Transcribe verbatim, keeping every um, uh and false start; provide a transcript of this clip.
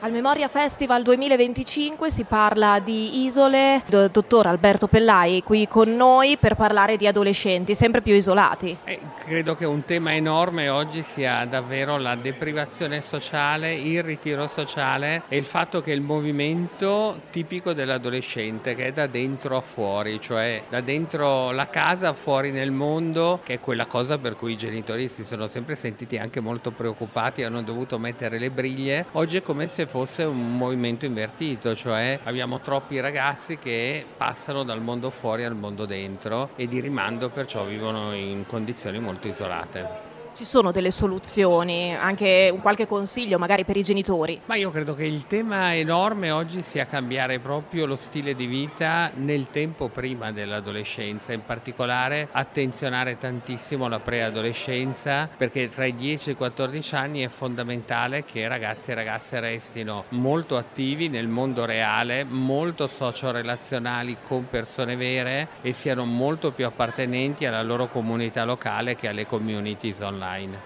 Al Memoria Festival duemilaventicinque si parla di isole, do- dottor Alberto Pellai qui con noi per parlare di adolescenti sempre più isolati. Eh, credo che un tema enorme oggi sia davvero la deprivazione sociale, il ritiro sociale e il fatto che il movimento tipico dell'adolescente, che è da dentro a fuori, cioè da dentro la casa a fuori nel mondo, che è quella cosa per cui i genitori si sono sempre sentiti anche molto preoccupati e hanno dovuto mettere le briglie. Oggi è come se fosse un movimento invertito, cioè abbiamo troppi ragazzi che passano dal mondo fuori al mondo dentro e di rimando perciò vivono in condizioni molto isolate. Ci sono delle soluzioni, anche un qualche consiglio magari per i genitori? Ma io credo che il tema enorme oggi sia cambiare proprio lo stile di vita nel tempo prima dell'adolescenza, in particolare attenzionare tantissimo la preadolescenza, perché tra i dieci e i quattordici anni è fondamentale che ragazzi e ragazze restino molto attivi nel mondo reale, molto socio-relazionali con persone vere e siano molto più appartenenti alla loro comunità locale che alle communities online.